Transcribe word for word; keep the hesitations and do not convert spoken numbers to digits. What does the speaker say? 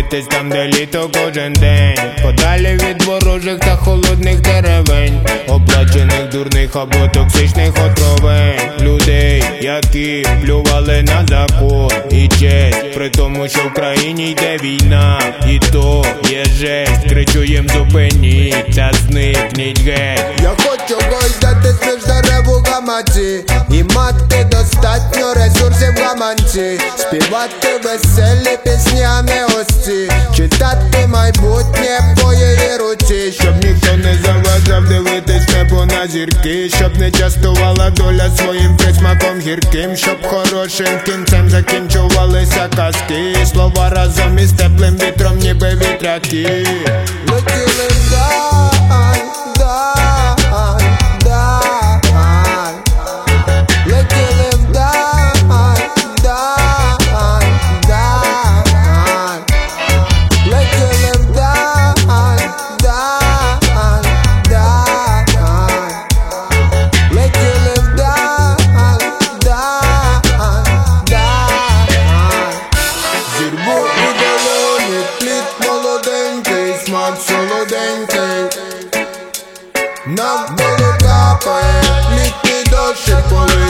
Подивитись там, де літо кожен день, подалі від ворожих та холодних деревень, оплачених дурних або токсичних отровень, людей, які плювали на закон і честь, при тому, що в країні йде війна, і то є жесть. Кричу їм: зупиніться, зникніть геть. Я хочу гойдатись між дерев у гаманці і мати достатньо ресурсів в гаманці, співати веселі пісні, а не ось ці, читати майбутнє по її руці, щоб ніхто не заважав дивитись небо на зірки, щоб не частувала доля своїм присмаком гірким, щоб хорошим кінцем закінчувалися казки, слова разом із теплим вітром, ніби вітряки. Летіли вдаль, вдаль, вдаль, летіли вдаль, вдаль, вдаль, летіли вдаль, вдаль, вдаль, летіли вдаль, вдаль, вдаль. Зірву у долоні плід молоденький, смак солоденький, навколо капає літній дощик, коли